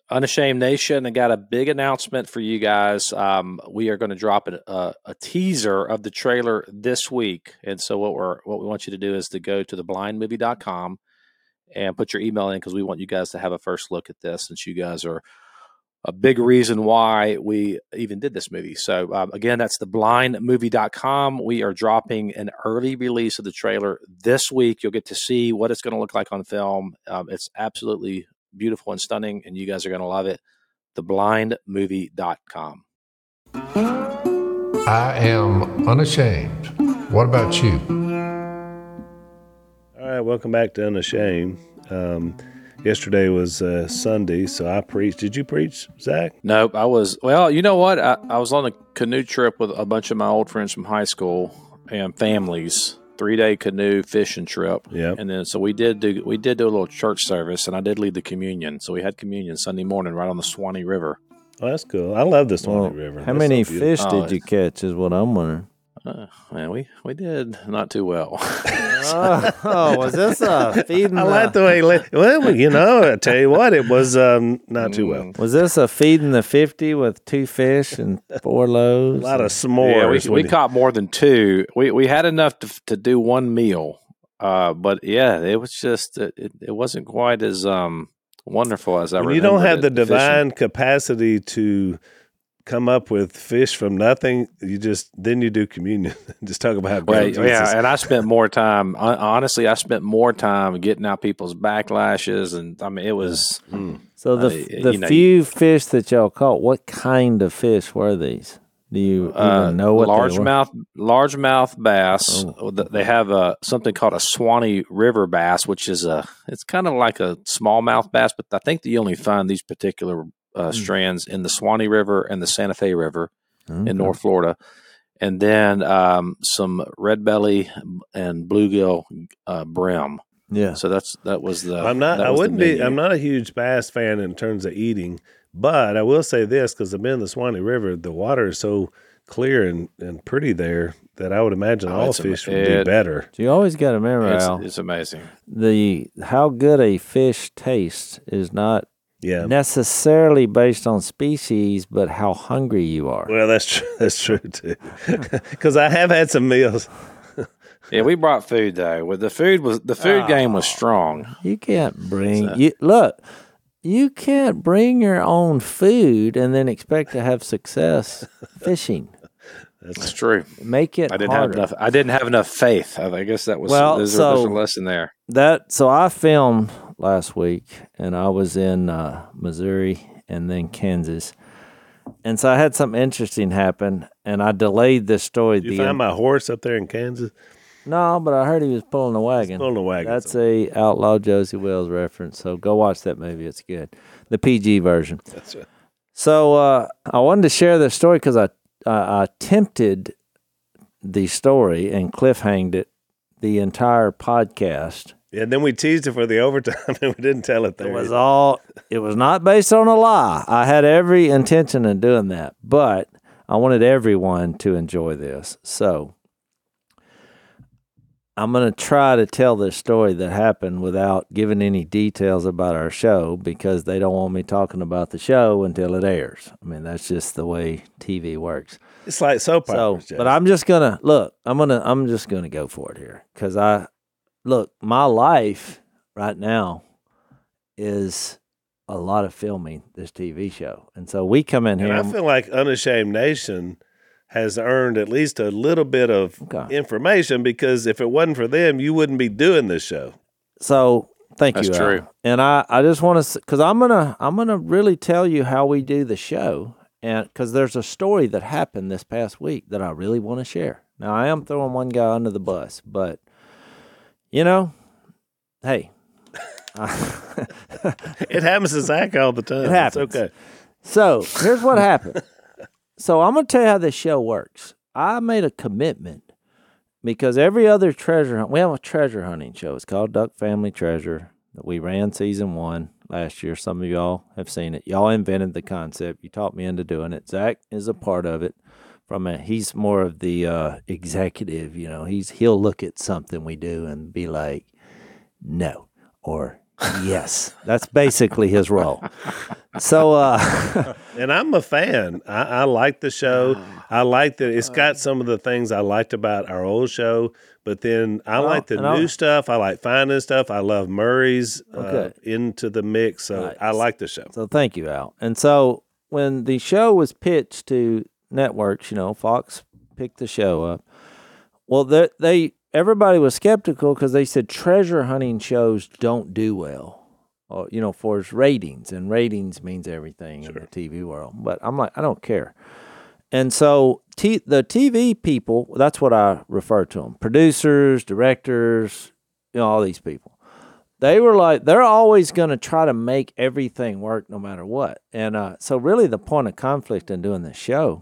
Unashamed Nation, I got a big announcement for you guys. We are going to drop a teaser of the trailer this week, and so what we want you to do is to go to theblindmovie.com and put your email in, because we want you guys to have a first look at this, since you guys are a big reason why we even did this movie. So again, that's theblindmovie.com. We are dropping an early release of the trailer this week. You'll get to see what it's going to look like on film. It's absolutely beautiful and stunning, and you guys are going to love it. Theblindmovie.com. I am unashamed. What about you? All right, welcome back to Unashamed. Yesterday was Sunday, so I preached. Did you preach, Zach? Nope, I was. Well, you know what? I was on a canoe trip with a bunch of my old friends from high school and families. 3-day canoe fishing trip. Yeah. And then so we did do a little church service, and I did lead the communion. So we had communion Sunday morning right on the Swanee River. Oh, that's cool. I love the Swanee River. How many fish did you catch is what I'm wondering. Man, we did not too well. Was this a feeding? I like the way. Well, you know, I tell you what, it was not too well. Was this a feeding the 50 with 2 fish and 4 loaves? A lot of s'mores. Yeah, we caught more than 2. We had enough to do one meal, but yeah, it was just it wasn't quite as wonderful as I remember. You don't have the divine capacity to come up with fish from nothing. You do communion. Just talk about great. Yeah, and I spent more time. Honestly, I spent more time getting out people's backlashes, and I mean, it was. So the few fish that y'all caught, what kind of fish were these? Do you even know what largemouth bass? Oh. They have something called a Swanee River bass, which is it's kind of like a smallmouth bass, but I think that you only find these particular strands in the Swanee River and the Santa Fe River in North Florida, and then some red belly and bluegill brim. Yeah, so that was the. I'm not a huge bass fan in terms of eating, but I will say this, because I've been in the Swanee River. The water is so clear and pretty there that I would imagine all fish would do better. You always got to remember, Al, it's amazing. How good a fish tastes is not necessarily based on species, but how hungry you are. Well, that's true. That's true too. Because I have had some meals. Yeah, we brought food though. The food game was strong. You can't bring you can't bring your own food and then expect to have success fishing. That's true. Make it harder. I didn't have enough faith. I guess that was there's a lesson there. So I filmed last week, and I was in Missouri and then Kansas. And so I had something interesting happen, and I delayed this story. Did you find my horse up there in Kansas? No, but I heard he was pulling a wagon. That's a Outlaw Josie Wells reference, so go watch that movie. It's good. The PG version. That's right. So I wanted to share this story because I attempted the story and cliffhanged it the entire podcast. Yeah, and then we teased it for the overtime, and we didn't tell it there. It was not based on a lie. I had every intention of doing that, but I wanted everyone to enjoy this. So I'm going to try to tell this story that happened without giving any details about our show, because they don't want me talking about the show until it airs. I mean, that's just the way TV works. It's like soap operas. But I'm just going to I'm just going to go for it here, because my life right now is a lot of filming this TV show. And so we come in here. And I feel like Unashamed Nation has earned at least a little bit of information, because if it wasn't for them, you wouldn't be doing this show. So thank you. That's true. Al. And I just want to, because I'm gonna really tell you how we do the show, and because there's a story that happened this past week that I really want to share. Now I am throwing one guy under the bus, but hey, it happens to Zach all the time. It happens. It's okay. So here's what happened. So I'm going to tell you how this show works. I made a commitment, because every other treasure hunt, we have a treasure hunting show. It's called Duck Family Treasure. We ran season 1 last year. Some of y'all have seen it. Y'all invented the concept. You taught me into doing it. Zach is a part of it. He's more of the executive. He'll look at something we do and be like, no, or yes. That's basically his role. So, And I'm a fan. I like the show. I like that it's got some of the things I liked about our old show, but then I like the new stuff. I like finding stuff. I love Murray's into the mix. So I like the show. So thank you, Al. And so when the show was pitched to networks, Fox picked the show up. Well, everybody was skeptical because they said treasure hunting shows don't do well. For its ratings, and ratings means everything in the TV world. But I'm like, I don't care. And so the TV people, that's what I refer to them, producers, directors, all these people. They were like, they're always going to try to make everything work no matter what. And so really the point of conflict in doing this show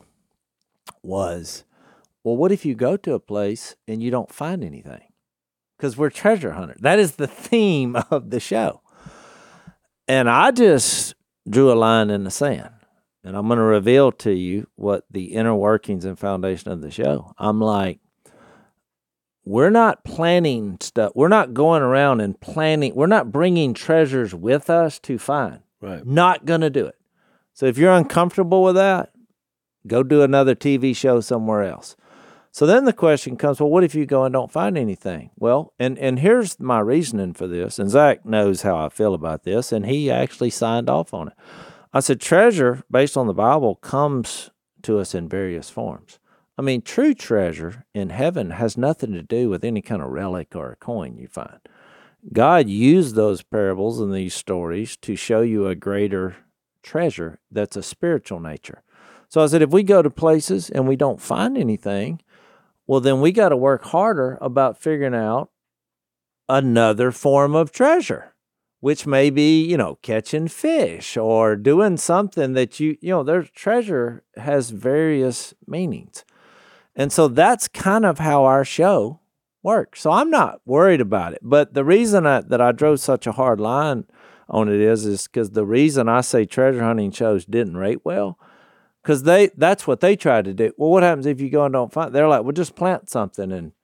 was, well, what if you go to a place and you don't find anything? Because we're treasure hunters. That is the theme of the show. And I just drew a line in the sand, and I'm going to reveal to you what the inner workings and foundation of the show. I'm like, we're not planning stuff. We're not going around and planning. We're not bringing treasures with us to find. Right. Not going to do it. So if you're uncomfortable with that, go do another TV show somewhere else. So then the question comes, well, what if you go and don't find anything? Well, and here's my reasoning for this, and Zach knows how I feel about this, and he actually signed off on it. I said, treasure, based on the Bible, comes to us in various forms. I mean, true treasure in heaven has nothing to do with any kind of relic or a coin you find. God used those parables and these stories to show you a greater treasure that's a spiritual nature. So I said, if we go to places and we don't find anything, well, then we got to work harder about figuring out another form of treasure, which may be, catching fish or doing something that their treasure has various meanings. And so that's kind of how our show works. So I'm not worried about it. But the reason that I drove such a hard line on it is because the reason I say treasure hunting shows didn't rate well, because that's what they tried to do. Well, what happens if you go and don't find? They're like, well, just plant something, and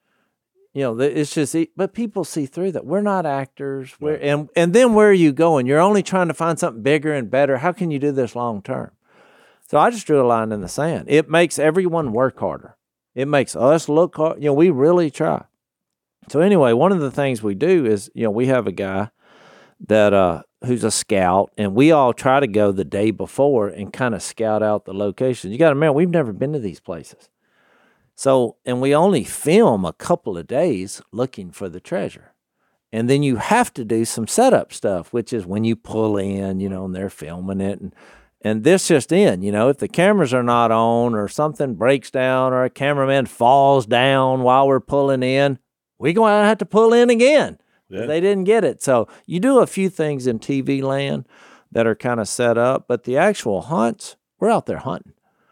it's just. But people see through that. We're not actors. Right. And then where are you going? You're only trying to find something bigger and better. How can you do this long term? So I just drew a line in the sand. It makes everyone work harder. It makes us look hard. We really try. So anyway, one of the things we do is, we have a guy that who's a scout, and we all try to go the day before and kind of scout out the locations. You got to remember, we've never been to these places. So, and we only film a couple of days looking for the treasure. And then you have to do some setup stuff, which is when you pull in, and they're filming it. And this just in, if the cameras are not on or something breaks down or a cameraman falls down while we're pulling in, we're going to have to pull in again. Yeah. They didn't get it. So you do a few things in TV land that are kind of set up, but the actual hunts, we're out there hunting.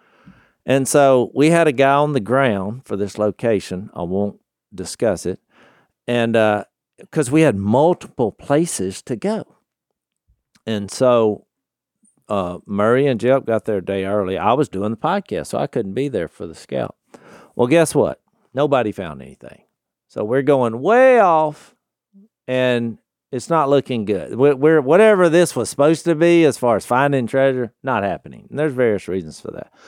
And so we had a guy on the ground for this location. I won't discuss it. And because we had multiple places to go. And so Murray and Jep got there a day early. I was doing the podcast, so I couldn't be there for the scout. Well, guess what? Nobody found anything. So we're going way off. And it's not looking good. We're whatever this was supposed to be as far as finding treasure, not happening. And there's various reasons for that.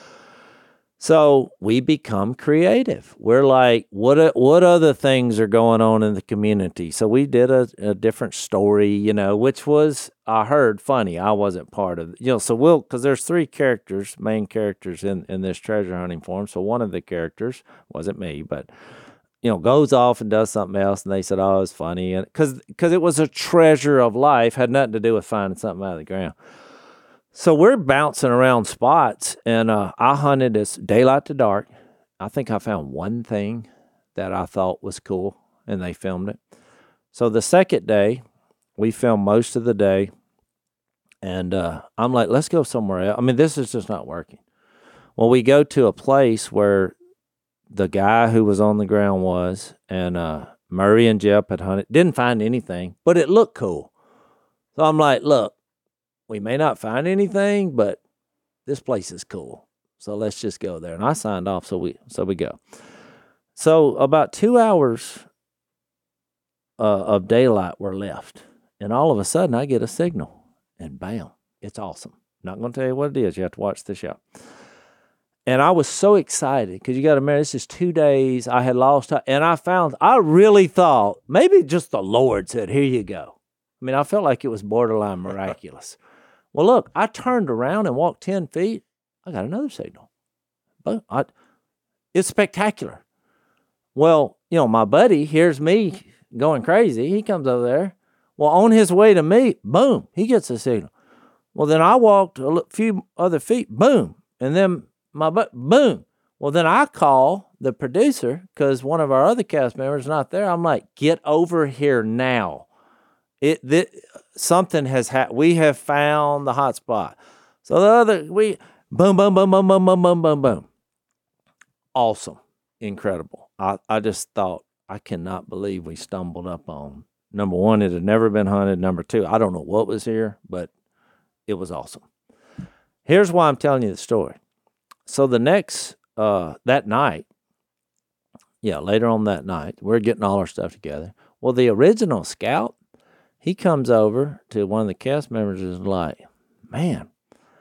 So we become creative. We're like, what other things are going on in the community? So we did a different story, which was, I heard, funny. I wasn't part of it. So because there's three main characters in this treasure hunting forum. So one of the characters, wasn't me, but goes off and does something else, and they said, oh, it's funny. And because it was a treasure of life, had nothing to do with finding something out of the ground. So we're bouncing around spots, and I hunted as daylight to dark. I think I found one thing that I thought was cool, and they filmed it. So the second day, we filmed most of the day, and I'm like, let's go somewhere else. I mean, this is just not working. Well, we go to a place where the guy who was on the ground was, and Murray and Jep had hunted. Didn't find anything, but it looked cool. So I'm like, look, we may not find anything, but this place is cool. So let's just go there. And I signed off, so we go. So about 2 hours of daylight were left. And all of a sudden, I get a signal, and bam, it's awesome. Not going to tell you what it is. You have to watch the show. And I was so excited because you got to remember, this is 2 days. I had lost, and I really thought maybe just the Lord said, here you go. I mean, I felt like it was borderline miraculous. Well, look, I turned around and walked 10 feet. I got another signal. But it's spectacular. Well, my buddy hears me going crazy. He comes over there. Well, on his way to me, boom, he gets a signal. Well, then I walked a few other feet, boom. And then boom. Well, then I call the producer because one of our other cast members is not there. I'm like, get over here now. Something has happened. We have found the hot spot. So boom, boom, boom, boom, boom, boom, boom, boom, boom. Awesome. Incredible. I just thought, I cannot believe we stumbled up on. Number one, it had never been hunted. Number two, I don't know what was here, but it was awesome. Here's why I'm telling you the story. So the next, that night, later on that night, we're getting all our stuff together. Well, the original scout, he comes over to one of the cast members and is like, man,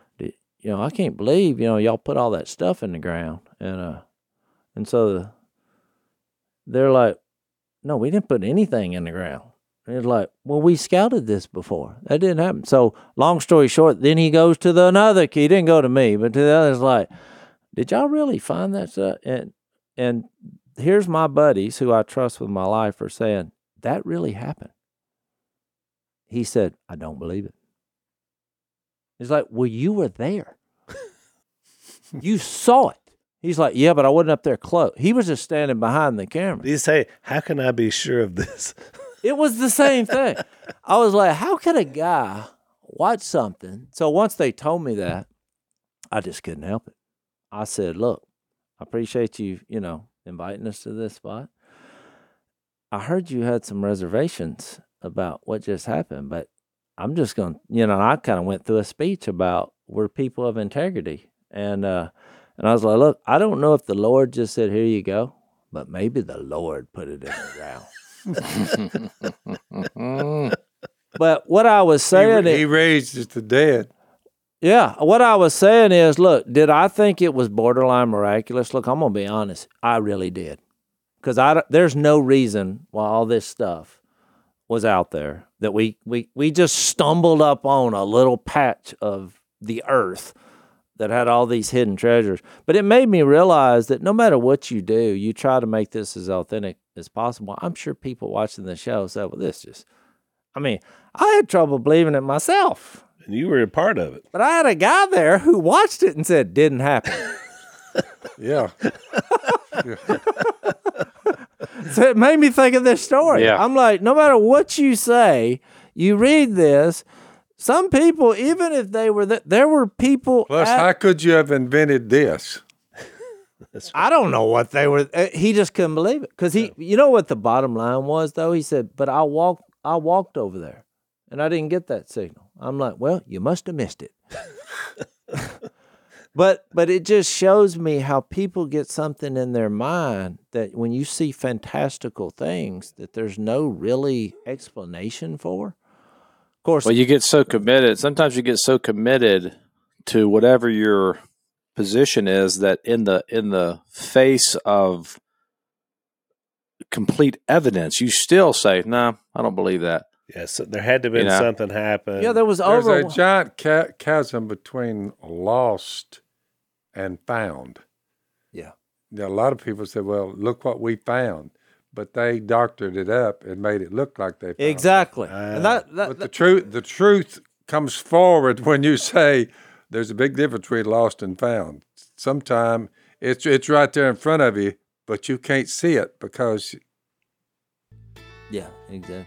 I can't believe, y'all put all that stuff in the ground. And so they're like, no, we didn't put anything in the ground. And it's like, well, we scouted this before. That didn't happen. So long story short, then he goes to another key. He didn't go to me, but to the others like, did y'all really find that stuff? And here's my buddies who I trust with my life are saying, that really happened. He said, I don't believe it. He's like, well, you were there. You saw it. He's like, yeah, but I wasn't up there close. He was just standing behind the camera. You say, how can I be sure of this? It was the same thing. I was like, how could a guy watch something? So once they told me that, I just couldn't help it. I said, look, I appreciate you, inviting us to this spot. I heard you had some reservations about what just happened, but I'm just going to, I kind of went through a speech about we're people of integrity. And I was like, look, I don't know if the Lord just said, here you go, but maybe the Lord put it in the ground. But what I was saying he raised the dead. Yeah, what I was saying is, look, did I think it was borderline miraculous? Look, I'm going to be honest. I really did. Because there's no reason why all this stuff was out there that we just stumbled up on a little patch of the earth that had all these hidden treasures. But it made me realize that no matter what you do, you try to make this as authentic as possible. I'm sure people watching the show said, well, I had trouble believing it myself. And you were a part of it. But I had a guy there who watched it and said, didn't happen. Yeah. So it made me think of this story. Yeah. I'm like, no matter what you say, you read this, some people, even if they were there were people. Plus, how could you have invented this? I don't know what they were. He just couldn't believe it. Because you know what the bottom line was, though? He said, but I walked over there, and I didn't get that signal. I'm like, well, you must have missed it. But it just shows me how people get something in their mind that when you see fantastical things that there's no really explanation for. Of course, well, you get so committed. Sometimes you get so committed to whatever your position is that in the face of complete evidence, you still say, "No, I don't believe that." Yes, so there had to have been something happen. Yeah, there's a giant chasm between lost and found. Yeah. A lot of people say, well, look what we found. But they doctored it up and made it look like they found exactly. And but the truth comes forward when you say there's a big difference between lost and found. Sometimes it's right there in front of you, but you can't see it because... Yeah, exactly.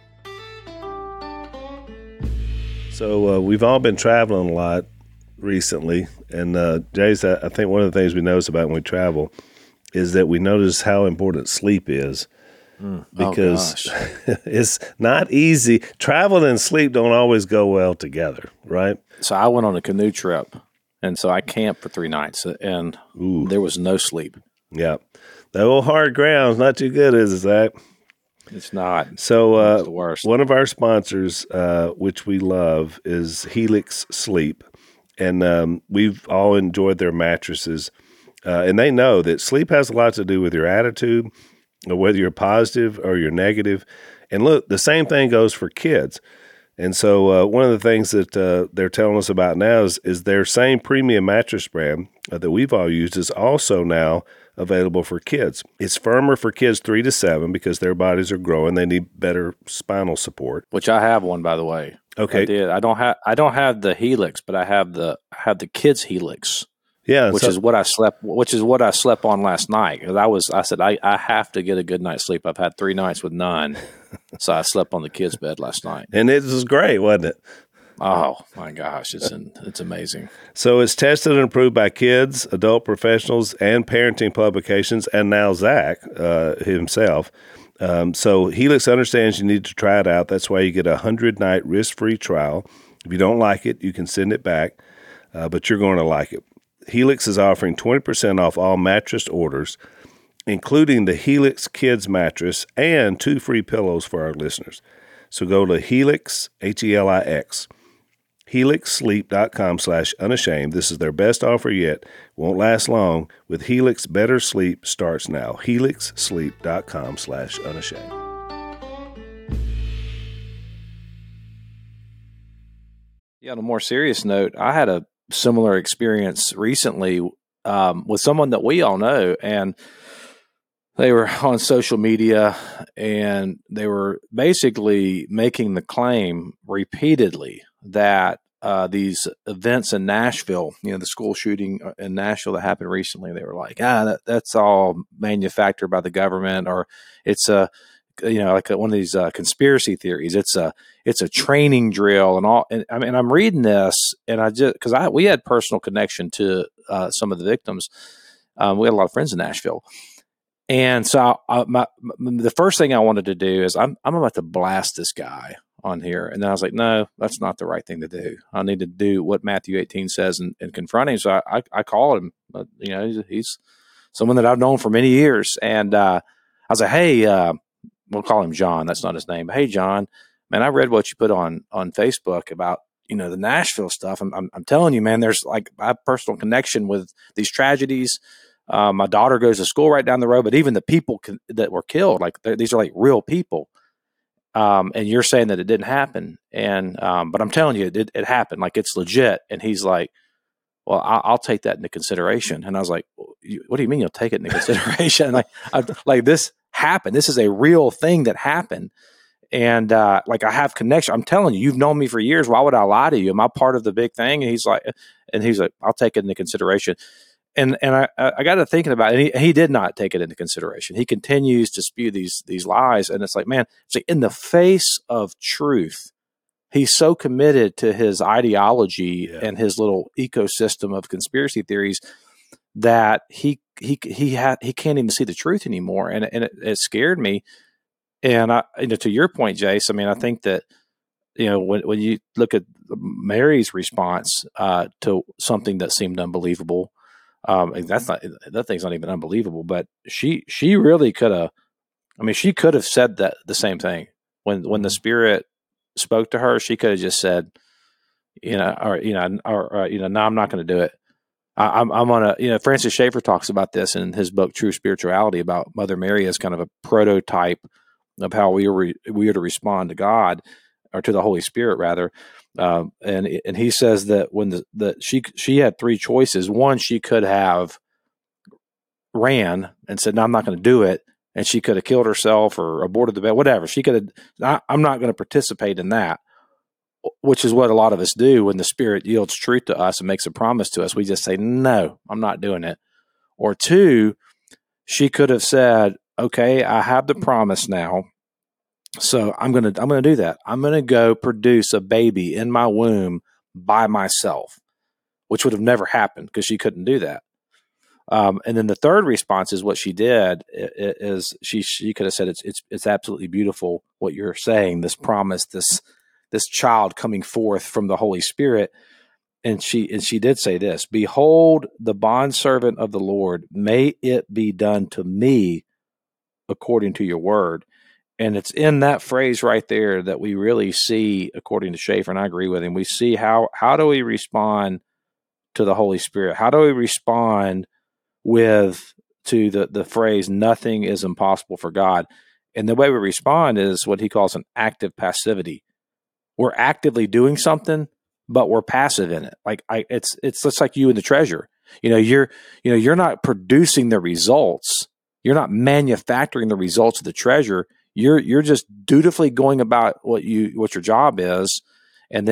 So we've all been traveling a lot recently, and Jay's, I think one of the things we notice about when we travel is that we notice how important sleep is, because it's not easy. Travel and sleep don't always go well together, right? So I went on a canoe trip, and so I camped for 3 nights, and there was no sleep. Yeah. That old hard ground's not too good, is it, Zach? It's not. So it's the worst. One of our sponsors, which we love, is Helix Sleep. and we've all enjoyed their mattresses. And they know that sleep has a lot to do with your attitude, or whether you're positive or you're negative. And look, the same thing goes for kids. And so one of the things that they're telling us about now is their same premium mattress brand that we've all used is also now available for kids. It's firmer for kids 3 to 7 because their bodies are growing. They need better spinal support. Which I have one, by the way. Okay. I did. I don't have the Helix, but I have the kids Helix. Yeah, which is what I slept on last night. Because I said I have to get a good night's sleep. I've had 3 nights with none, so I slept on the kids' bed last night. And it was great, wasn't it? Oh my gosh, it's amazing. So it's tested and approved by kids, adult professionals, and parenting publications, and now Zach himself. So Helix understands you need to try it out. That's why you get a 100-night risk-free trial. If you don't like it, you can send it back, but you're going to like it. Helix is offering 20% off all mattress orders, including the Helix Kids mattress and 2 free pillows for our listeners. So go to Helix, Helix, helixsleep.com/unashamed. This is their best offer yet. Won't last long. With Helix, better sleep starts now. helixsleep.com/unashamed. Yeah, on a more serious note, I had a similar experience recently with someone that we all know, and they were on social media and they were basically making the claim repeatedly that these events in Nashville, the school shooting in Nashville that happened recently, they were like, that's all manufactured by the government, or it's like one of these conspiracy theories. It's a training drill and all. And I mean, I'm reading this, and we had personal connection to some of the victims. We had a lot of friends in Nashville, and so the first thing I wanted to do is I'm about to blast this guy on here, and then I was like, no, that's not the right thing to do. I need to do what Matthew 18 says and confront him. So I called him. He's someone that I've known for many years, and I was like, hey. We'll call him John. That's not his name. But hey, John, man, I read what you put on Facebook about, the Nashville stuff. I'm telling you, man, there's I have personal connection with these tragedies. My daughter goes to school right down the road, but even the people that were killed, these are like real people. And you're saying that it didn't happen. And, but I'm telling you, it happened. Like, it's legit. And he's like, well, I'll take that into consideration. And I was like, what do you mean you'll take it into consideration? Like this happened. This is a real thing that happened. And I have connection. I'm telling you, you've known me for years. Why would I lie to you? Am I part of the big thing? And he's like, I'll take it into consideration. And I got to thinking about it. And he did not take it into consideration. He continues to spew these lies. And it's like, man, in the face of truth, he's so committed to his ideology and his little ecosystem of conspiracy theories that he can't even see the truth anymore. And it scared me. And to your point, Jace, I mean, I think that, when you look at Mary's response to something that seemed unbelievable, that thing's not even unbelievable, but she really could have, she could have said that the same thing when the Spirit spoke to her. She could have just said, no, I'm not going to do it. I'm going to, Francis Schaeffer talks about this in his book, True Spirituality, about Mother Mary as kind of a prototype of how we are to respond to God, or to the Holy Spirit rather. And he says that when she had 3 choices. One, she could have ran and said, no, I'm not going to do it. And she could have killed herself or aborted the baby, whatever. She could have, I'm not going to participate in that, which is what a lot of us do when the Spirit yields truth to us and makes a promise to us. We just say, no, I'm not doing it. Or 2, she could have said, okay, I have the promise now, so I'm going to do that. I'm going to go produce a baby in my womb by myself, which would have never happened because she couldn't do that. And then the third response is what she did is she could have said, it's absolutely beautiful what you're saying, this promise, this child coming forth from the Holy Spirit. And she did say this, behold, the bondservant of the Lord, may it be done to me according to your word. And it's in that phrase right there that we really see, according to Schaeffer, and I agree with him, we see how do we respond to the Holy Spirit? How do we respond to the phrase, nothing is impossible for God? And the way we respond is what he calls an active passivity. We're actively doing something, but we're passive in it. Like it's just like you and the treasure. You're not producing the results. You're not manufacturing the results of the treasure. You're just dutifully going about what your job is, and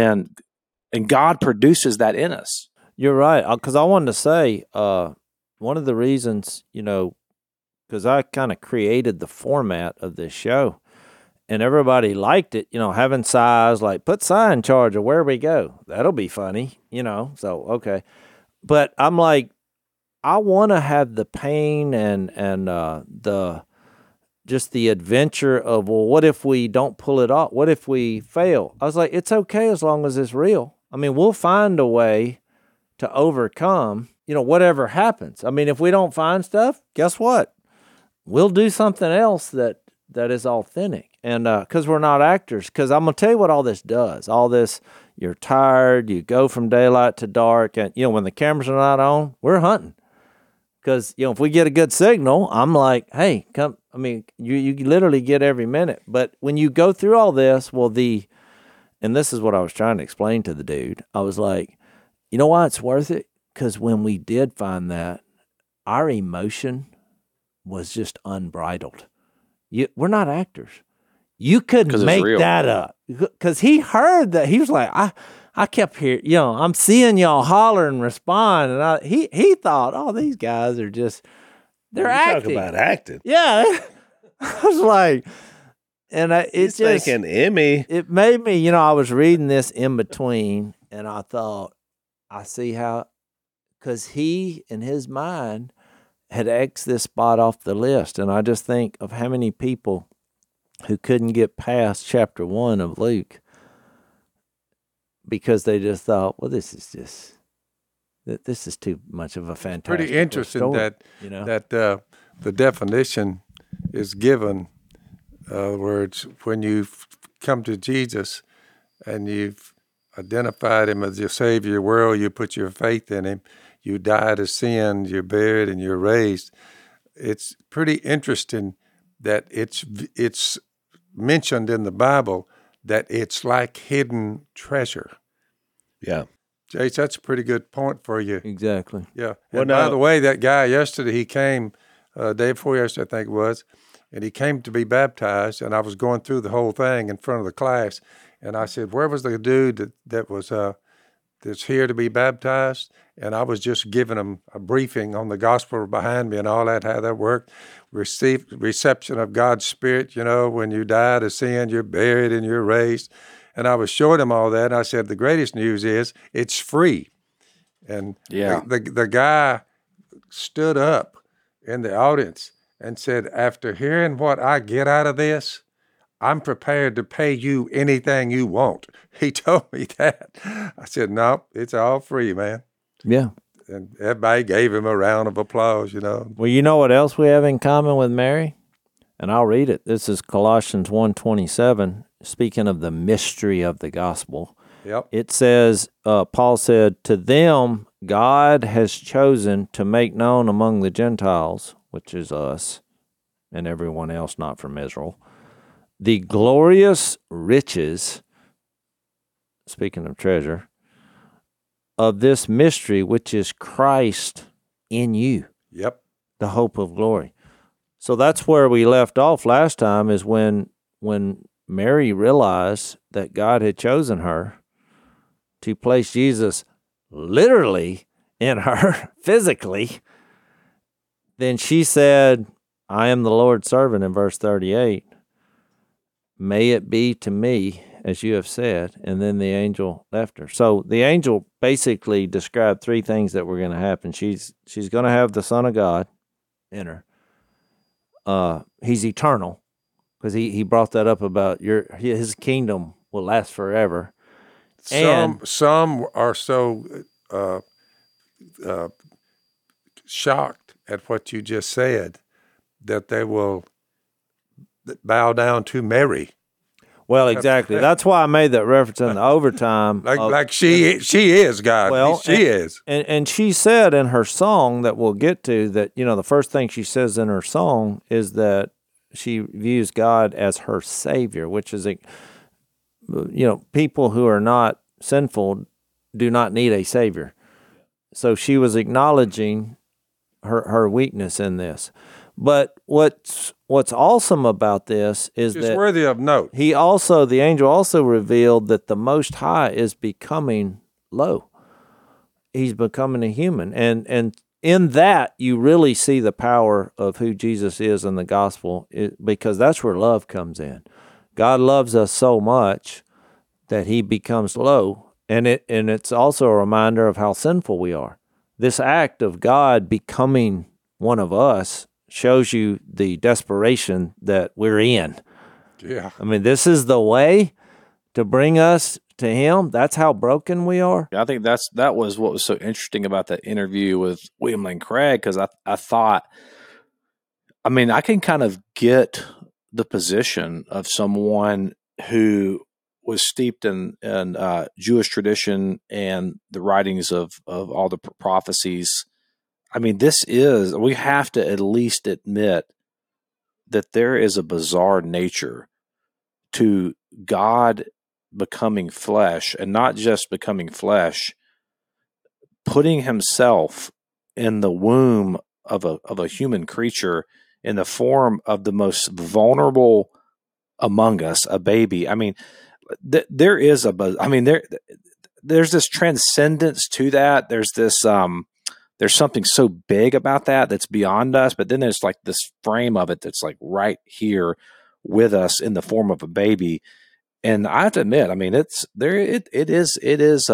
God produces that in us. You're right, because I wanted to say one of the reasons, because I kind of created the format of this show, and everybody liked it. Having Si's like, put Si in charge of where we go. That'll be funny, So okay, but I'm like, I want to have the pain and the adventure of, well, what if we don't pull it off? What if we fail? I was like, it's okay as long as it's real. I mean, we'll find a way to overcome, whatever happens. I mean, if we don't find stuff, guess what? We'll do something else that is authentic. And because we're not actors, because I'm going to tell you what all this does. All this, you're tired, you go from daylight to dark, and, when the cameras are not on, we're hunting. Because, if we get a good signal, I'm like, hey, come. I mean, you literally get every minute. But when you go through all this, and this is what I was trying to explain to the dude. I was like, you know why it's worth it? Because when we did find that, our emotion was just unbridled. We're not actors. You couldn't make that up. Because he heard that. He was like, I kept hearing, I'm seeing y'all holler and respond. And he thought, oh, these guys are just, they're acting. Talk about acting. Yeah. I was like, and He's thinking Emmy. It made me, I was reading this in between, and I thought, I see how, because he, in his mind, had X'd this spot off the list. And I just think of how many people who couldn't get past chapter 1 of Luke because they just thought, well, this is too much of a fantastic pretty interesting story, that the definition is given. In other words, when you come to Jesus and you've identified him as your Savior of the world, you put your faith in him, you die to sin, you're buried, and you're raised. It's pretty interesting that it's mentioned in the Bible that it's like hidden treasure. Yeah. Jace, that's a pretty good point for you. Exactly. Yeah. And by the way, that guy yesterday, he came, day before yesterday, I think it was, and he came to be baptized, and I was going through the whole thing in front of the class, and I said, where was the dude that was that's here to be baptized? And I was just giving him a briefing on the gospel behind me and all that, how that worked. Reception of God's Spirit, when you die to sin, you're buried and you're raised. And I was showing him all that, and I said, the greatest news is it's free. And the guy stood up in the audience and said, after hearing what I get out of this, I'm prepared to pay you anything you want. He told me that. I said, no, it's all free, man. Yeah. And everybody gave him a round of applause, Well, you know what else we have in common with Mary? And I'll read it. This is Colossians 1:27, speaking of the mystery of the gospel. Yep. It says, Paul said, to them God has chosen to make known among the Gentiles, which is us and everyone else not from Israel, the glorious riches, speaking of treasure, of this mystery, which is Christ in you. Yep. The hope of glory. So that's where we left off last time, is when Mary realized that God had chosen her to place Jesus literally in her physically. Then she said, I am the Lord's servant in verse 38. May it be to me as you have said. And then the angel left her. So the angel basically described three things that were going to happen. She's going to have the Son of God in her. He's eternal, because he brought that up about his kingdom will last forever. Some are so shocked at what you just said that they will bow down to Mary. Well, exactly. That's why I made that reference in the overtime. Like she is God. Well, she is. And she said in her song that we'll get to that, the first thing she says in her song is that she views God as her Savior, which is, people who are not sinful do not need a Savior. So she was acknowledging her weakness in this. But what's awesome about this is It's that worthy of note. the angel also revealed that the Most High is becoming low. He's becoming a human. And in that, you really see the power of who Jesus is in the gospel, because that's where love comes in. God loves us so much that he becomes low. And it's also a reminder of how sinful we are. This act of God becoming one of us shows you the desperation that we're in. Yeah. I mean, this is the way to bring us to him. That's how broken we are. I think that was what was so interesting about that interview with William Lane Craig, because I thought, I can kind of get the position of someone who was steeped in Jewish tradition and the writings of all the prophecies. We have to at least admit that there is a bizarre nature to God becoming flesh, and not just becoming flesh, putting himself in the womb of a human creature in the form of the most vulnerable among us, a baby. There is there's this transcendence to that. There's this there's something so big about that's beyond us, but then there's like this frame of it that's like right here with us in the form of a baby. And I have to admit, it is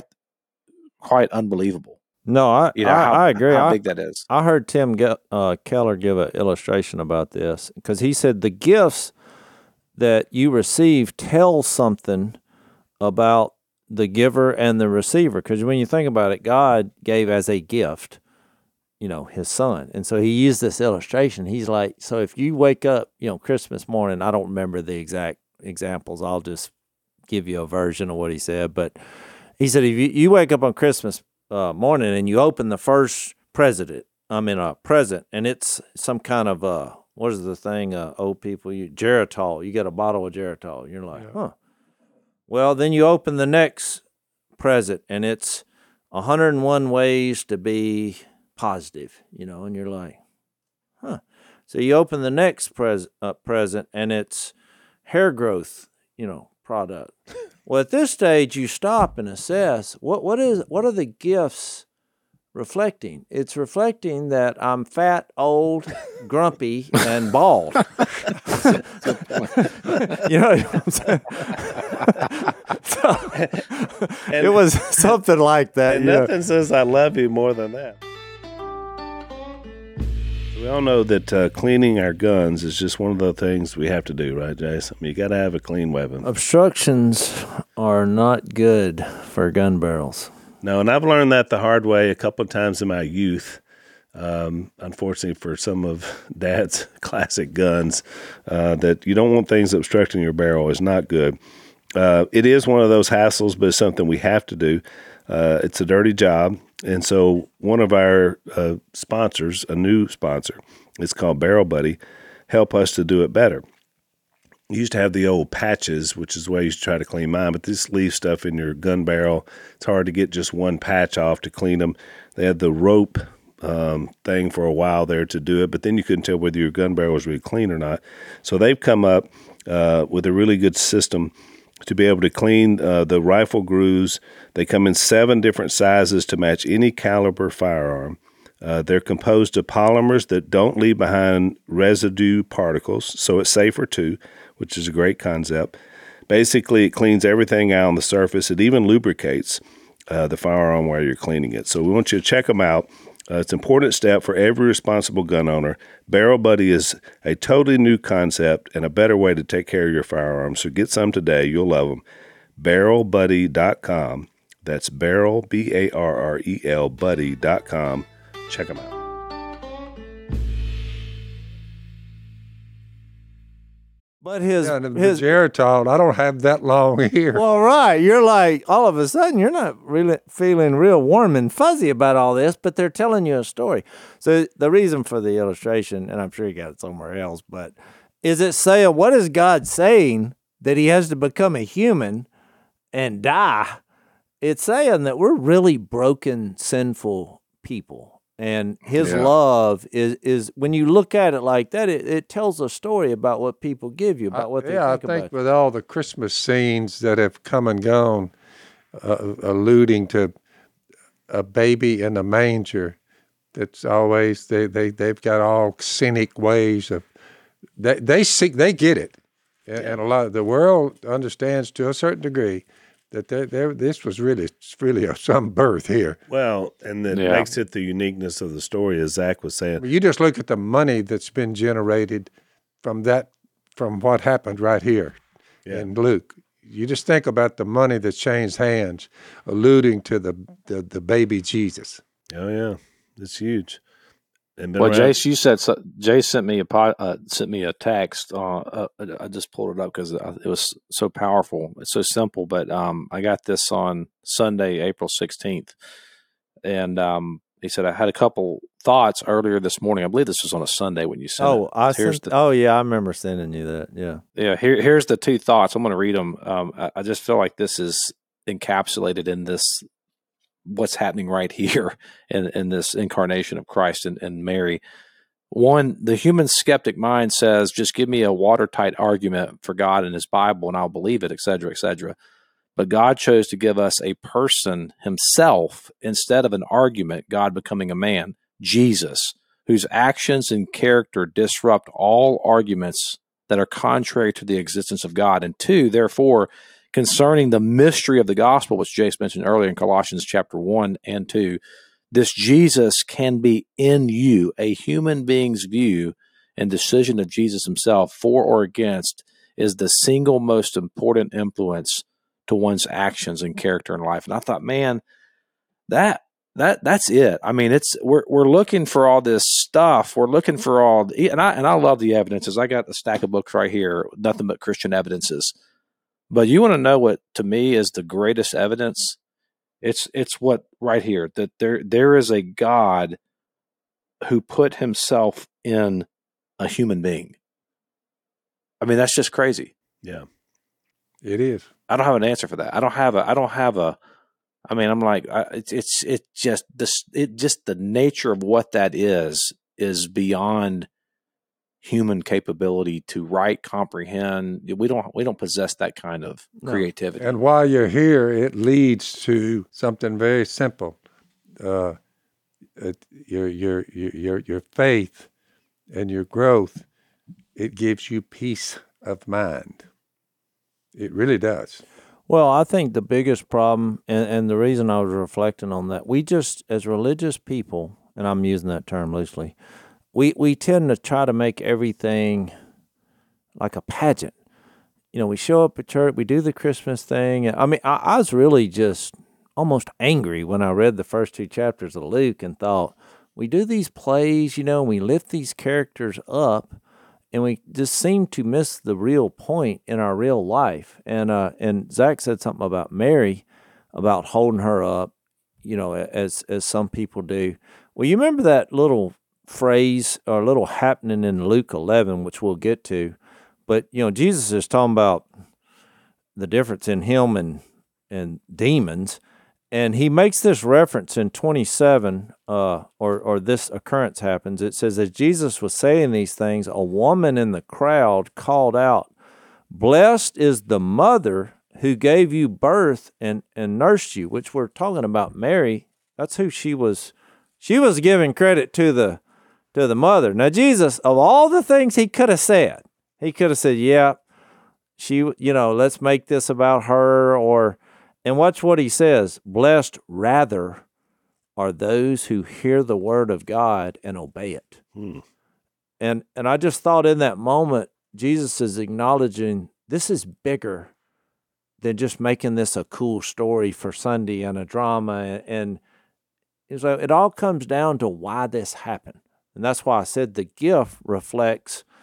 quite unbelievable. No, I agree. How big that is. I heard Tim Keller give an illustration about this, because he said the gifts that you receive tell something about the giver and the receiver. Because when you think about it, God gave as a gift, his son. And so he used this illustration. He's like, so if you wake up, Christmas morning, I don't remember the exact examples. I'll just give you a version of what he said. But he said, if you wake up on Christmas morning and you open the first present, and it's some kind of, what is the thing old people use? Geritol. You get a bottle of Geritol. You're like, huh. Well, then you open the next present, and it's 101 ways to be positive, and you're like, huh. So you open the next present, and it's hair growth, product. Well, at this stage, you stop and assess what are the gifts reflecting? It's reflecting that I'm fat, old, grumpy, and bald. You know what I'm saying? It was something like that. And nothing says I love you more than that. We all know that cleaning our guns is just one of the things we have to do, right, Jason? You got to have a clean weapon. Obstructions are not good for gun barrels. No, and I've learned that the hard way a couple of times in my youth. Unfortunately, for some of Dad's classic guns, that you don't want things obstructing your barrel is not good. It is one of those hassles, but it's something we have to do. It's a dirty job. And so one of our sponsors, a new sponsor, it's called Barrel Buddy, help us to do it better. You used to have the old patches, which is the way you used to try to clean mine, but this leaves stuff in your gun barrel. It's hard to get just one patch off to clean them. They had the rope thing for a while there to do it, but then you couldn't tell whether your gun barrel was really clean or not. So they've come up with a really good system to be able to clean the rifle grooves. They come in 7 different sizes to match any caliber firearm. They're composed of polymers that don't leave behind residue particles, so it's safer too, which is a great concept. Basically, it cleans everything out on the surface. It even lubricates the firearm while you're cleaning it. So we want you to check them out. It's an important step for every responsible gun owner. Barrel Buddy is a totally new concept and a better way to take care of your firearms. So get some today. You'll love them. BarrelBuddy.com. That's Barrel, Barrel, Buddy.com. Check them out. But Yeah, and the Geritol, I don't have that long here. Well, right. You're like, all of a sudden, you're not really feeling real warm and fuzzy about all this, but they're telling you a story. So the reason for the illustration, and I'm sure you got it somewhere else, but is it saying, what is God saying that he has to become a human and die? It's saying that we're really broken, sinful people. And his love is when you look at it like that, it tells a story about what people give you, about what they think about. I think with all the Christmas scenes that have come and gone, alluding to a baby in a manger, that's always they've got all cynic ways of they get it, and a lot of the world understands to a certain degree that this was really some birth here. Well, and that makes it the uniqueness of the story, as Zach was saying. You just look at the money that's been generated from what happened right here in Luke. You just think about the money that changed hands, alluding to the baby Jesus. Oh yeah, it's huge. Well, Jace, you said Jace sent me a text. I just pulled it up because it was so powerful. It's so simple, but I got this on Sunday, April 16th, and he said I had a couple thoughts earlier this morning. I believe this was on a Sunday when you sent it. I remember sending you that. Yeah. Here's the two thoughts. I'm going to read them. I just feel like this is encapsulated in this. What's happening right here in this incarnation of Christ and Mary. One, the human skeptic mind says, just give me a watertight argument for God and his Bible and I'll believe it, et cetera, et cetera. But God chose to give us a person himself instead of an argument, God becoming a man, Jesus, whose actions and character disrupt all arguments that are contrary to the existence of God. And two, therefore, concerning the mystery of the gospel, which Jace mentioned earlier in Colossians chapter 1 and 2, this Jesus can be in you, a human being's view and decision of Jesus himself, for or against, is the single most important influence to one's actions and character in life. And I thought, man, that's it. I mean, we're looking for all this stuff. We're looking for and I love the evidences. I got a stack of books right here, nothing but Christian evidences. But you want to know what, to me, is the greatest evidence? It's what right here, that there is a God who put himself in a human being. I mean, that's just crazy. Yeah, it is. I don't have an answer for that. I mean, I'm like, it's just the nature of what that is beyond human capability to write, comprehend. We don't possess that kind of creativity. And while you're here, it leads to something very simple. Your faith and your growth, it gives you peace of mind. It really does. Well, I think the biggest problem, and the reason I was reflecting on that, we just, as religious people, and I'm using that term loosely, we tend to try to make everything like a pageant. You know, we show up at church, we do the Christmas thing. I mean, I was really just almost angry when I read the first two chapters of Luke and thought, we do these plays, and we lift these characters up, and we just seem to miss the real point in our real life. And Zach said something about Mary, about holding her up, as some people do. Well, you remember that little phrase or little happening in Luke 11, which we'll get to. But, Jesus is talking about the difference in him and demons. And he makes this reference in 27, or this occurrence happens. It says, as Jesus was saying these things, a woman in the crowd called out, "Blessed is the mother who gave you birth and nursed you," which we're talking about Mary. That's who she was. She was giving credit to the mother. Now, Jesus, of all the things he could have said, yeah, she, let's make this about her, and watch what he says. Blessed rather are those who hear the word of God and obey it. And I just thought in that moment, Jesus is acknowledging this is bigger than just making this a cool story for Sunday and a drama. And so it all comes down to why this happened. And that's why I said the gift reflects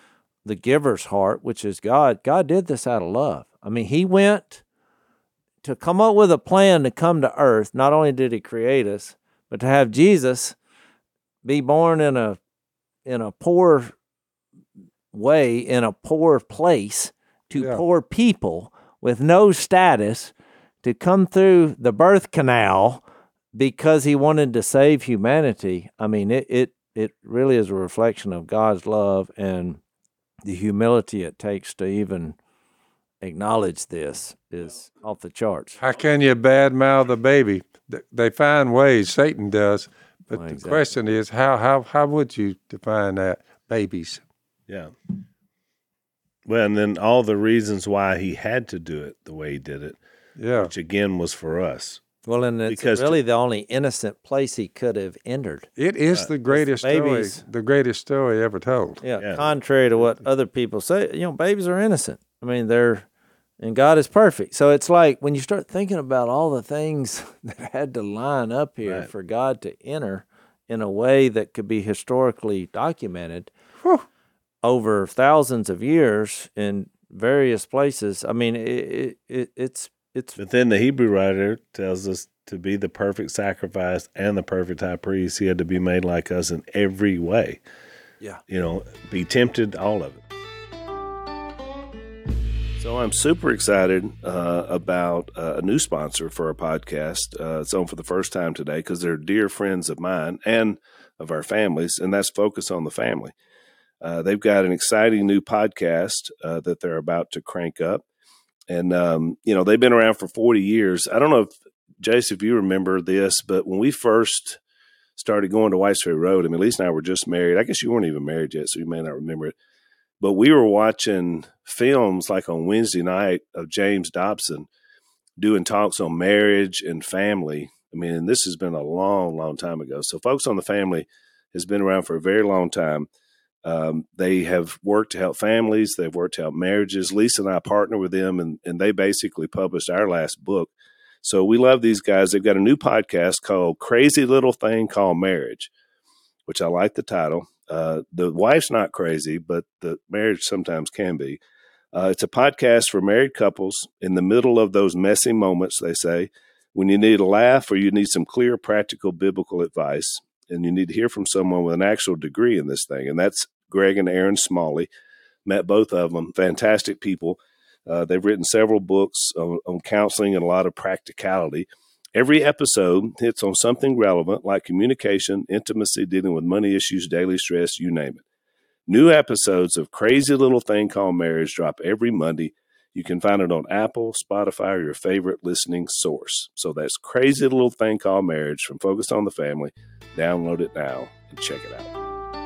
the giver's heart, which is God. God did this out of love. I mean, he went to come up with a plan to come to earth. Not only did he create us, but to have Jesus be born in a poor way, in a poor place, to poor people with no status, to come through the birth canal because he wanted to save humanity. I mean, it really is a reflection of God's love and the humility it takes to even acknowledge this is off the charts. How can you badmouth a baby? They find ways, Satan does. But Well, the exactly. question is, how would you define that? Babies. Yeah. Well, and then all the reasons why he had to do it the way he did it, Yeah. which again was for us. Well, and it's Because really the only innocent place he could have entered. It is the greatest babies- story, the greatest story ever told. Yeah, contrary to what other people say, babies are innocent. I mean, and God is perfect. So it's like when you start thinking about all the things that had to line up here Right. for God to enter in a way that could be historically documented over thousands of years in various places. I mean, it's But then the Hebrew writer tells us to be the perfect sacrifice and the perfect high priest, he had to be made like us in every way. Yeah. Be tempted, all of it. So I'm super excited about a new sponsor for our podcast. It's on for the first time today because they're dear friends of mine and of our families, and that's Focus on the Family. They've got an exciting new podcast that they're about to crank up. And, they've been around for 40 years. I don't know if, Jace, if you remember this, but when we first started going to Whites Ferry Road, I mean, Lisa and I were just married. I guess you weren't even married yet, so you may not remember it. But we were watching films like on Wednesday night of James Dobson doing talks on marriage and family. I mean, and this has been a long, long time ago. So Focus on the Family has been around for a very long time. They have worked to help families. They've worked to help marriages. Lisa and I partner with them, and they basically published our last book. So we love these guys. They've got a new podcast called Crazy Little Thing Called Marriage, which I like the title. The wife's not crazy, but the marriage sometimes can be. It's a podcast for married couples in the middle of those messy moments, they say, when you need a laugh or you need some clear, practical, biblical advice, and you need to hear from someone with an actual degree in this thing. And that's Greg and Aaron Smalley. Met both of them. Fantastic people. They've written several books on counseling and a lot of practicality. Every episode hits on something relevant like communication, intimacy, dealing with money issues, daily stress, you name it. New episodes of Crazy Little Thing Called Marriage drop every Monday. You can find it on Apple, Spotify, or your favorite listening source. So that's Crazy Little Thing Called Marriage from Focus on the Family. Download it now and check it out.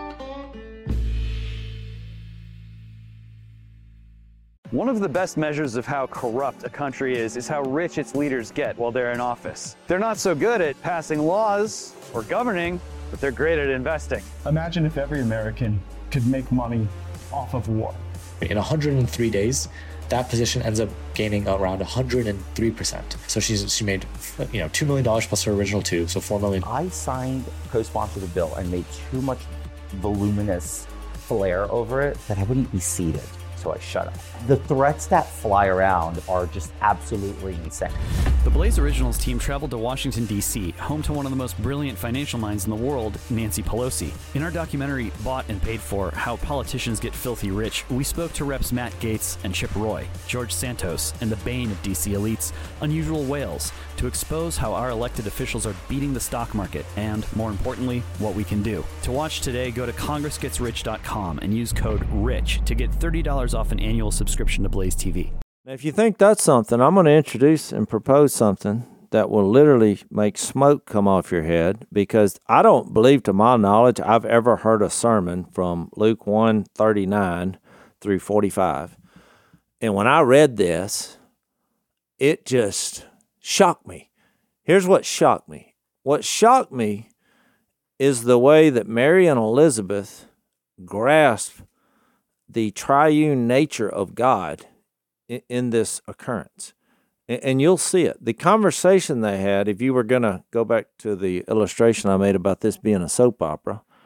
One of the best measures of how corrupt a country is how rich its leaders get while they're in office. They're not so good at passing laws or governing, but they're great at investing. Imagine if every American could make money off of war. In 103 days, that position ends up gaining around 103%. So she made $2 million plus her original $2, so $4 million. I signed, co-sponsored the bill and made too much voluminous flair over it that I wouldn't be seated. So I shut up. The threats that fly around are just absolutely insane. The Blaze Originals team traveled to Washington, D.C., home to one of the most brilliant financial minds in the world, Nancy Pelosi. In our documentary, Bought and Paid For, How Politicians Get Filthy Rich, we spoke to Reps Matt Gaetz and Chip Roy, George Santos, and the bane of D.C. elites, Unusual Whales, to expose how our elected officials are beating the stock market and, more importantly, what we can do. To watch today, go to congressgetsrich.com and use code RICH to get $30 off an annual subscription to Blaze TV. Now, if you think that's something, I'm going to introduce and propose something that will literally make smoke come off your head, because I don't believe, to my knowledge, I've ever heard a sermon from Luke 1:39 through 45. And when I read this, it just shocked me. Here's what shocked me. What shocked me is the way that Mary and Elizabeth grasped the triune nature of God in this occurrence. And you'll see it. The conversation they had, if you were going to go back to the illustration I made about this being a soap opera,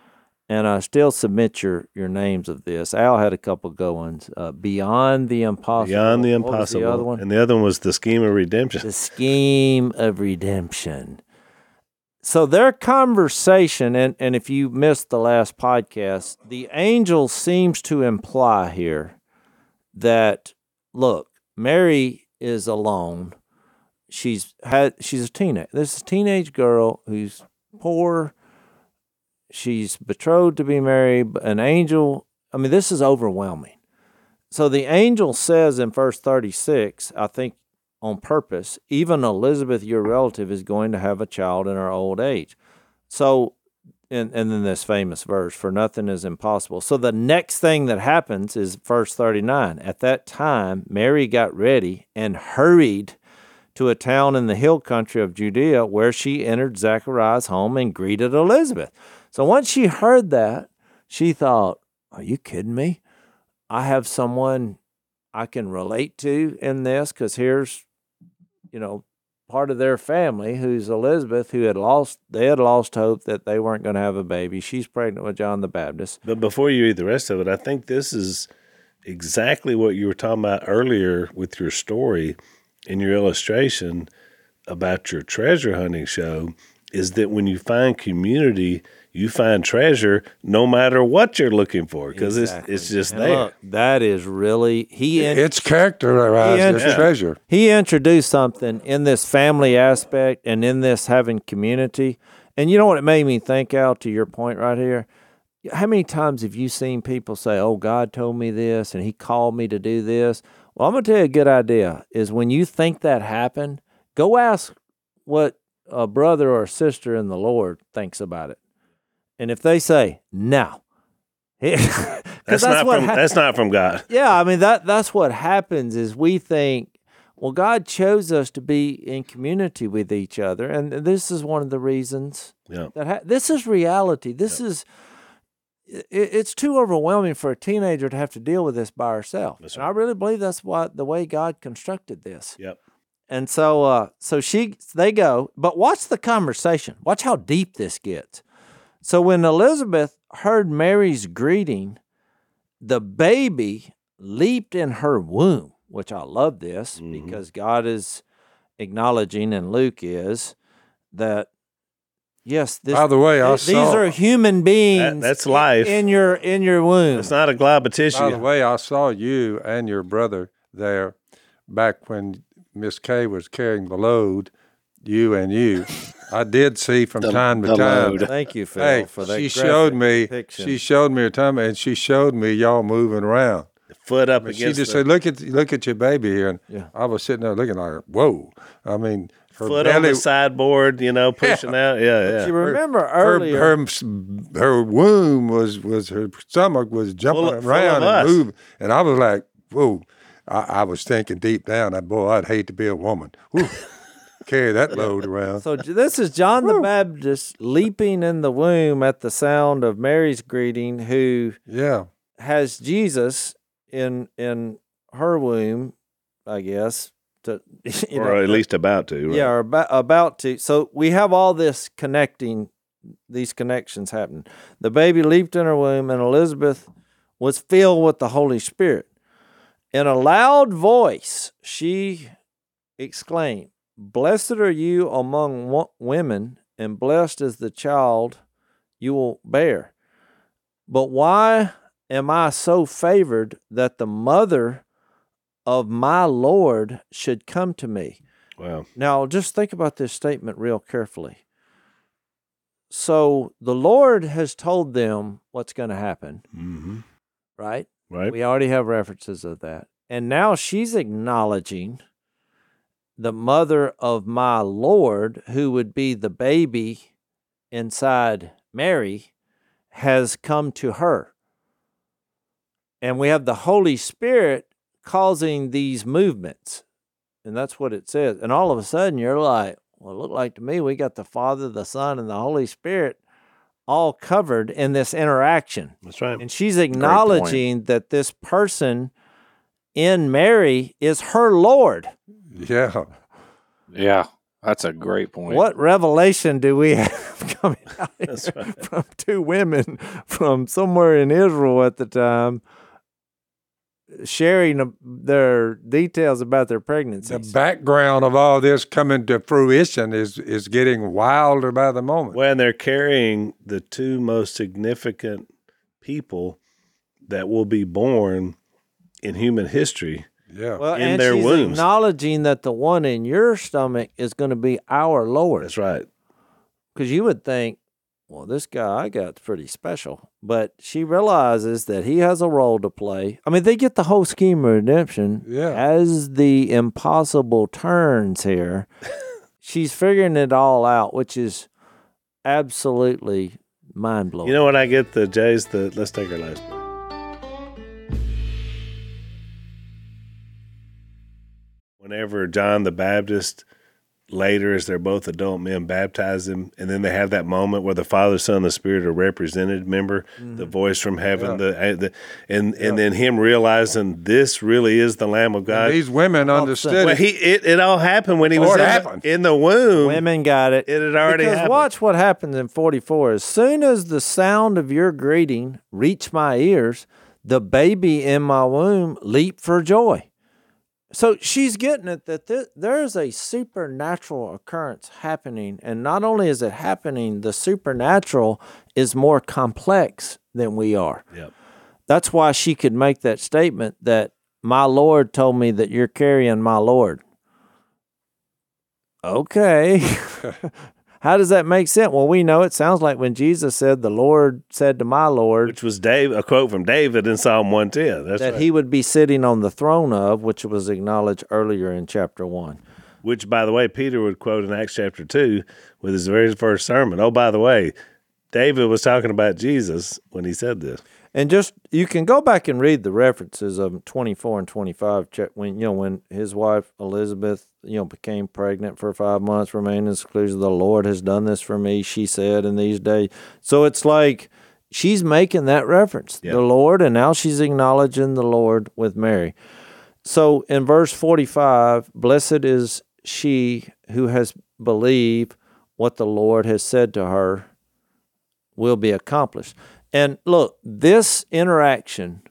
and I still submit your names of this. Al had a couple good ones. Beyond the Impossible. Beyond the What was Impossible. the other one? And the other one was The Scheme of Redemption. The Scheme of Redemption. So their conversation, and if you missed the last podcast, the angel seems to imply here that, look, Mary is alone. She's a teenage. This is a teenage girl who's poor. She's betrothed to be married. An angel. I mean, this is overwhelming. So the angel says in verse 36, I think on purpose, even Elizabeth, your relative, is going to have a child in her old age. So, and then this famous verse, for nothing is impossible. So the next thing that happens is verse 39. At that time, Mary got ready and hurried to a town in the hill country of Judea, where she entered Zechariah's home and greeted Elizabeth. So once she heard that, she thought, are you kidding me? I have someone I can relate to in this, because here's, part of their family who's Elizabeth, they had lost hope that they weren't going to have a baby. She's pregnant with John the Baptist. But before you read the rest of it, I think this is exactly what you were talking about earlier with your story in your illustration about your treasure hunting show, is that when you find community, you find treasure no matter what you're looking for, because it's just there. Look, that is really it's characterized as treasure. He introduced something in this family aspect and in this having community. And you know what it made me think, Al, to your point right here? How many times have you seen people say, oh, God told me this and he called me to do this? Well, I'm going to tell you a good idea is when you think that happened, go ask what a brother or a sister in the Lord thinks about it. And if they say, no. That's not from God. Yeah, I mean, that's what happens is we think, well, God chose us to be in community with each other. And this is one of the reasons. Yeah. This is reality. This is... It's too overwhelming for a teenager to have to deal with this by herself. Right. And I really believe that's the way God constructed this. Yep. And so they go, but watch the conversation. Watch how deep this gets. So when Elizabeth heard Mary's greeting, the baby leaped in her womb, which I love this because God is acknowledging, and Luke is, that yes, by the way, these are human beings. That's life in your womb. It's not a glob of tissue. By the way, I saw you and your brother there back when Miss Kay was carrying the load. You. I did see from time to time. Load. Thank you, Phil, for that. She showed me her time, and she showed me y'all moving around. Foot up against. She just said, "Look at your baby here," and I was sitting there looking like, "Whoa!" I mean. Foot on the sideboard, pushing out. Yeah. But you remember earlier, her womb was her stomach was jumping around and moving, and I was like, "Whoa!" I was thinking deep down, I'd hate to be a woman. Woo, carry that load around. So this is John the Baptist leaping in the womb at the sound of Mary's greeting, who has Jesus in her womb, I guess. Or at least about to. Right? Yeah, or about to. So we have all this these connections happen. The baby leaped in her womb, and Elizabeth was filled with the Holy Spirit. In a loud voice, she exclaimed, "Blessed are you among women, and blessed is the child you will bear. But why am I so favored that the mother of my Lord should come to me?" Wow. Now, just think about this statement real carefully. So the Lord has told them what's going to happen, right? Right. We already have references of that. And now she's acknowledging the mother of my Lord, who would be the baby inside Mary, has come to her. And we have the Holy Spirit causing these movements. And that's what it says. And all of a sudden you're like, well, it looked like to me we got the Father, the Son, and the Holy Spirit all covered in this interaction. That's right. And she's acknowledging that this person in Mary is her Lord. Yeah. Yeah. That's a great point. What revelation do we have coming out That's right. from two women from somewhere in Israel at the time sharing their details about their The pregnancies? background of all this coming to fruition is getting wilder by the moment. Well, and they're carrying the two most significant people that will be born in human history. Yeah. Well, in and their she's wombs. acknowledging that the one in your stomach is going to be our Lord. That's right. Because you would think, well, this guy I got's pretty special. But she realizes that he has a role to play. I mean, they get the whole scheme of redemption as the impossible turns here. She's figuring it all out, which is absolutely mind-blowing. You know what I get? Let's take our last break. Whenever John the Baptist, later as they're both adult men, baptize him, and then they have that moment where the Father, Son, and the Spirit are represented. Remember the voice from heaven, and then him realizing this really is the Lamb of God. And these women understood Well, it. it all happened when he was in the womb. Women got it. It had already because happened. watch what happens in 44. As soon as the sound of your greeting reached my ears, the baby in my womb leaped for joy. So she's getting it that there is a supernatural occurrence happening. And not only is it happening, the supernatural is more complex than we are. Yep. That's why she could make that statement that my Lord told me that you're carrying my Lord. Okay. How does that make sense? Well, we know it sounds like when Jesus said, the Lord said to my Lord, which was a quote from David in Psalm 110. That's that right. he would be sitting on the throne of, which was acknowledged earlier in chapter 1. Which, by the way, Peter would quote in Acts chapter 2 with his very first sermon. Oh, by the way, David was talking about Jesus when he said this. And just, you can go back and read the references of 24 and 25, when his wife Elizabeth, became pregnant for 5 months, remained in seclusion. The Lord has done this for me, she said, in these days. So it's like she's making that reference, the Lord, and now she's acknowledging the Lord with Mary. So in verse 45, blessed is she who has believed what the Lord has said to her will be accomplished. And look, this interaction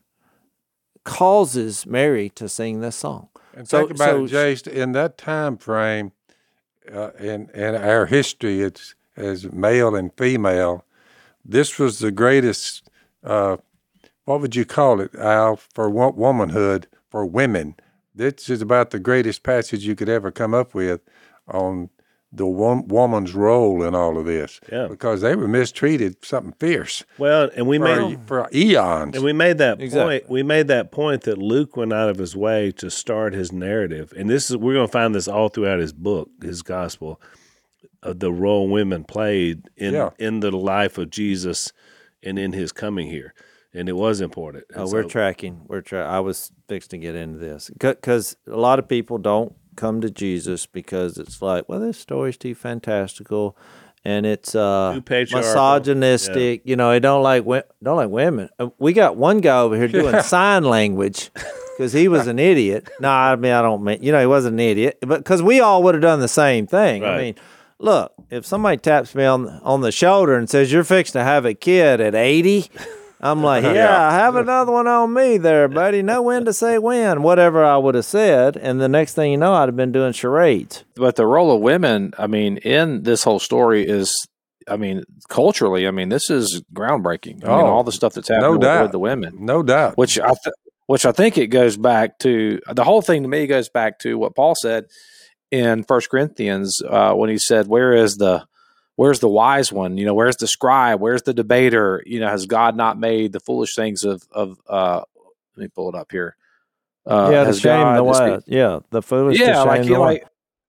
causes Mary to sing this song. And think about it, Jace, in that time frame, in our history, it's as male and female, this was the greatest, what would you call it, Al, for womanhood, for women. This is about the greatest passage you could ever come up with on the woman's role in all of this, because they were mistreated something fierce. Well, and we made for eons, and we made that Exactly. point. We made that point that Luke went out of his way to start his narrative, and we're going to find this all throughout his book, his gospel, of the role women played in the life of Jesus and in his coming here, and it was important. And we're tracking. I was fixed to get into this because a lot of people don't come to Jesus because it's like, well, this story's too fantastical, and it's misogynistic. They don't like women. We got one guy over here doing sign language because he was an idiot. No, I don't mean he wasn't an idiot, but because we all would have done the same thing. Right. I mean, look, if somebody taps me on the shoulder and says you're fixing to have a kid at 80. I'm like, have another one on me there, buddy. Know when to say when, whatever I would have said. And the next thing you know, I'd have been doing charades. But the role of women, in this whole story is, culturally, this is groundbreaking. All the stuff that's happening with the women. No doubt. Which I think it goes back to, the whole thing to me goes back to what Paul said in 1 Corinthians when he said, where's the wise one? Where's the scribe? Where's the debater? Has God not made the foolish things of let me pull it up here. To shame the wise. The foolish to shame the wise.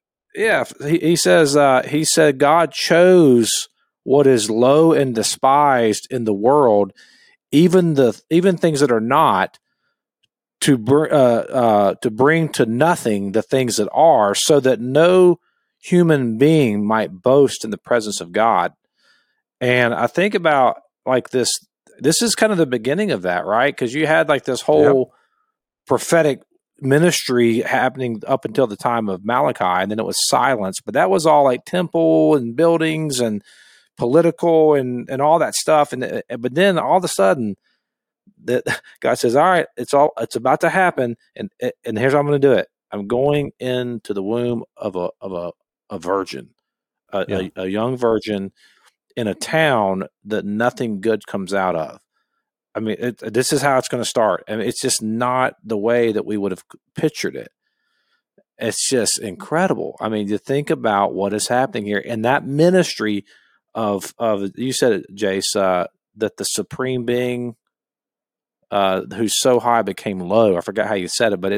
He says, he said, God chose what is low and despised in the world, even things that are not, to bring to nothing the things that are, so that no human being might boast in the presence of God. And I think about like this is kind of the beginning of that, right? Because you had like this whole prophetic ministry happening up until the time of Malachi, and then it was silence. But that was all like temple and buildings and political and all that stuff. But then all of a sudden, that God says, "All right, it's about to happen, and here's how I'm going to do it. I'm going into the womb of a virgin, a young virgin, in a town that nothing good comes out of." I mean, this is how it's going to start. I mean, it's just not the way that we would have pictured it. It's just incredible. I mean, you think about what is happening here, and that ministry of you said it, Jace, that the supreme being who's so high became low. I forgot how you said it, but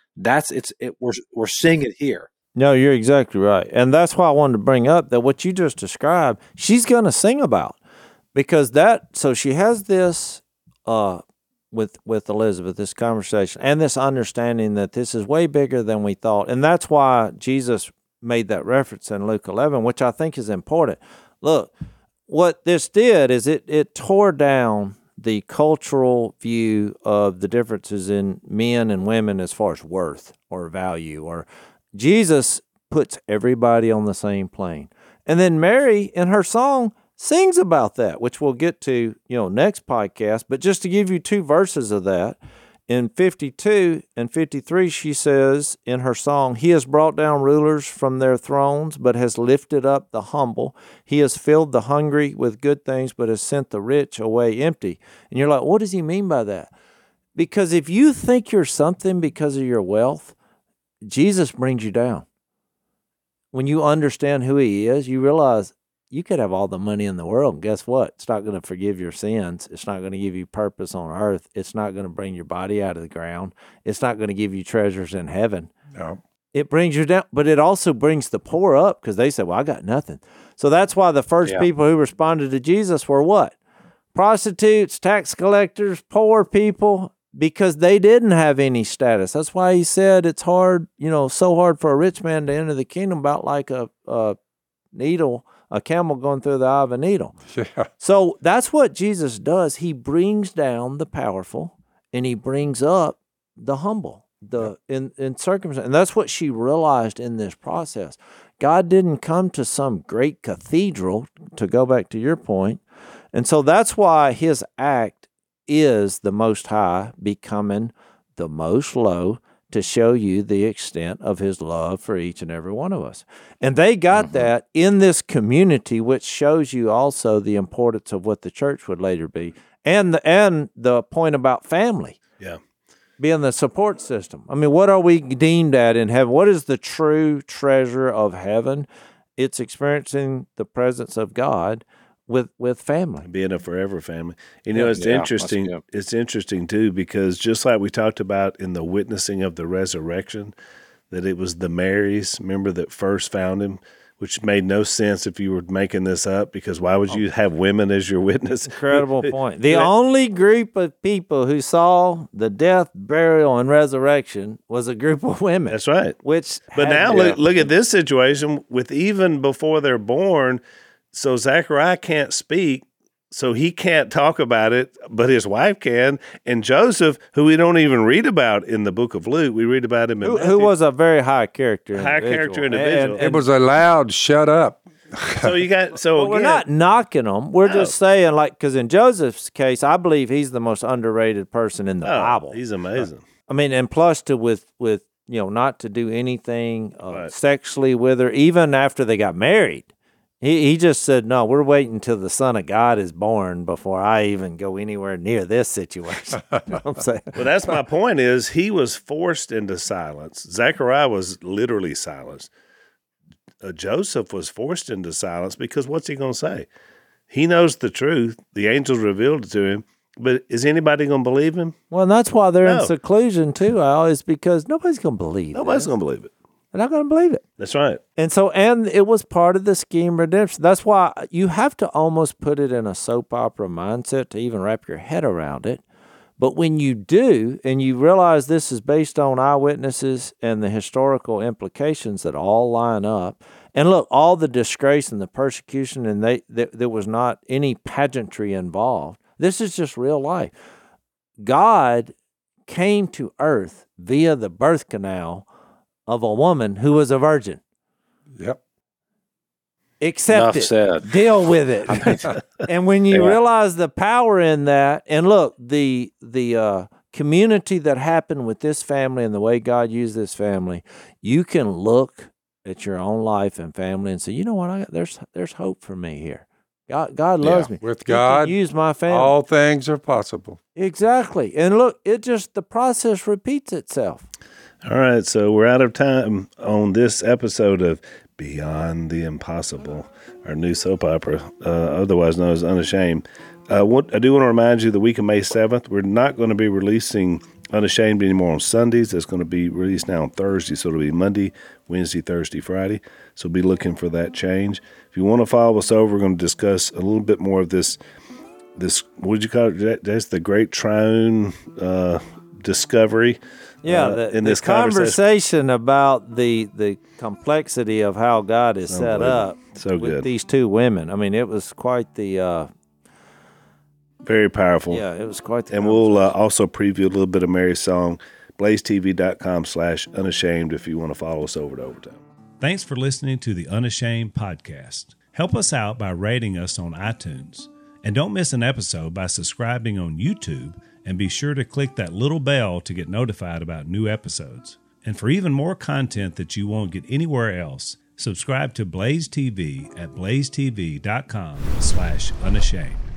we're seeing it here. No, you're exactly right, and that's why I wanted to bring up that what you just described, she's going to sing about, because so she has this. With Elizabeth, this conversation and this understanding that this is way bigger than we thought. And that's why Jesus made that reference in Luke 11, which I think is important. Look, what this did is it tore down the cultural view of the differences in men and women as far as worth or value. Or Jesus puts everybody on the same plane. And then Mary, in her song, sings about that, which we'll get to, next podcast. But just to give you 2 verses of that, in 52 and 53, she says in her song, "He has brought down rulers from their thrones, but has lifted up the humble. He has filled the hungry with good things, but has sent the rich away empty." And you're like, what does he mean by that? Because if you think you're something because of your wealth, Jesus brings you down. When you understand who he is, you realize you could have all the money in the world, and guess what? It's not going to forgive your sins. It's not going to give you purpose on earth. It's not going to bring your body out of the ground. It's not going to give you treasures in heaven. No. It brings you down, but it also brings the poor up, because they say, well, I got nothing. So that's why the first people who responded to Jesus were what? Prostitutes, tax collectors, poor people, because they didn't have any status. That's why he said it's hard, so hard for a rich man to enter the kingdom, about like a needle, a camel going through the eye of a needle. Yeah. So that's what Jesus does. He brings down the powerful and he brings up the humble, in circumstance. And that's what she realized in this process. God didn't come to some great cathedral, to go back to your point. And so that's why his act is the Most High becoming the most low, to show you the extent of his love for each and every one of us. And they got that in this community, which shows you also the importance of what the church would later be, and the point about family. Yeah. Being the support system. I mean, what are we deemed at in heaven? What is the true treasure of heaven? It's experiencing the presence of God with family, being a forever family. It's interesting. It's interesting too, because just like we talked about in the witnessing of the resurrection, that it was the Marys, remember, that first found him, which made no sense if you were making this up, because why would you have women as your witness? Incredible point. The only group of people who saw the death, burial, and resurrection was a group of women. That's right. But now look at this situation with even before they're born. So Zechariah can't speak, so he can't talk about it, but his wife can. And Joseph, who we don't even read about in the book of Luke, we read about him in Matthew. Who was a very high character individual. It was a loud shut up. So we're not knocking them. We're just saying, because in Joseph's case, I believe he's the most underrated person in the Bible. He's amazing. I mean, and plus with not to do anything sexually with her, even after they got married. He just said, no, we're waiting until the Son of God is born before I even go anywhere near this situation. You know what I'm saying? Well, that's my point, is he was forced into silence. Zechariah was literally silenced. Joseph was forced into silence, because what's he going to say? He knows the truth. The angels revealed it to him. But is anybody going to believe him? Well, and that's why they're in seclusion too, Al, is because nobody's going to believe it. Nobody's going to believe it. They're not going to believe it. That's right. And it was part of the scheme of redemption. That's why you have to almost put it in a soap opera mindset to even wrap your head around it. But when you do, and you realize this is based on eyewitnesses and the historical implications that all line up, and look, all the disgrace and the persecution, and there was not any pageantry involved. This is just real life. God came to earth via the birth canal of a woman who was a virgin. Yep. Accept Enough it. said. Deal with it. And when you realize the power in that, and look, the community that happened with this family and the way God used this family, you can look at your own life and family and say, you know what, there's hope for me here. God loves me. With He God, can use my family. all things are possible. Exactly. And look, the process repeats itself. All right, so we're out of time on this episode of Beyond the Impossible, our new soap opera, otherwise known as Unashamed. I do want to remind you the week of May 7th, we're not going to be releasing Unashamed anymore on Sundays. It's going to be released now on Thursday, so it'll be Monday, Wednesday, Thursday, Friday. So be looking for that change. If you want to follow us over, we're going to discuss a little bit more of this what would you call it? That's the Great Triune discovery. Yeah, in this conversation about the complexity of how God is set up with these two women. I mean, it was quite the... very powerful. Yeah, it was quite the... And we'll also preview a little bit of Mary's song, blazetv.com/unashamed if you want to follow us over to Overtime. Thanks for listening to the Unashamed podcast. Help us out by rating us on iTunes. And don't miss an episode by subscribing on YouTube, and be sure to click that little bell to get notified about new episodes. And for even more content that you won't get anywhere else, subscribe to Blaze TV at blazetv.com/unashamed.